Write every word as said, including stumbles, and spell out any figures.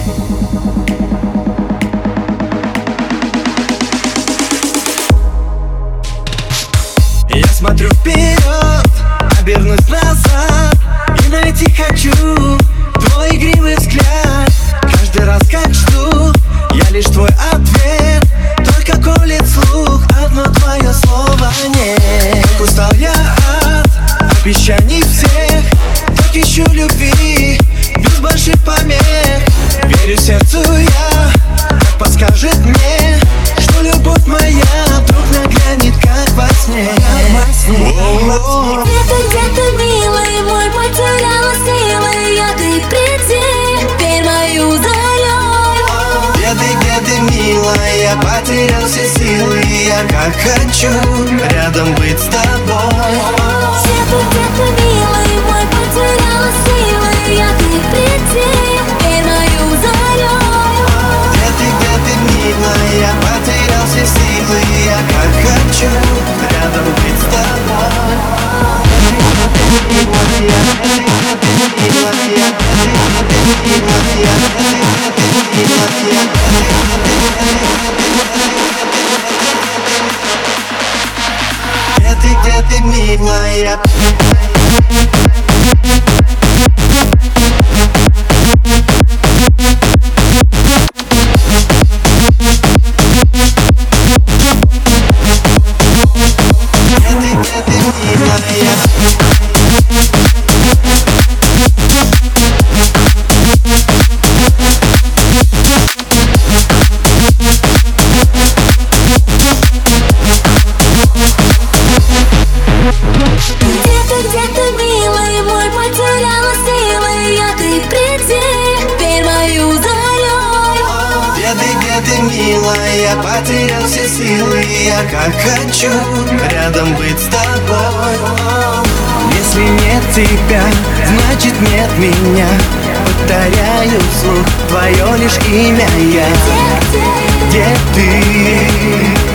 Я смотрю вперед, обернусь назад и найти хочу твой игривый взгляд. Каждый раз как жду, я лишь твой ответ. Только колет слух одно твое слово нет. Как устал я от обещаний всех, так ищу любви без больших помех. Верю сердцу я, как подскажет мне, что любовь моя вдруг наглянет, как во сне. Где-то, где-то, милый мой, потеряла силы я, ты приди, теперь мою залей. Где ты, где ты, милая, потерял все силы я, как хочу рядом быть с тобой. Где-то, где-то, милый мой, потеряла силы я, ты приди, теперь мою залей. Где ты, где ты, милая, потерял все силы я, как хочу рядом быть с тобой. Где ты, где ты, милая? Где-то, где-то, милый мой, потеряла силы я, ты приди, теперь мою залей. Где ты, где ты, милая, потерял все силы я, как хочу рядом быть с тобой. Если нет тебя, значит нет меня. Повторяю вслух твое лишь имя я. Где ты? Где ты?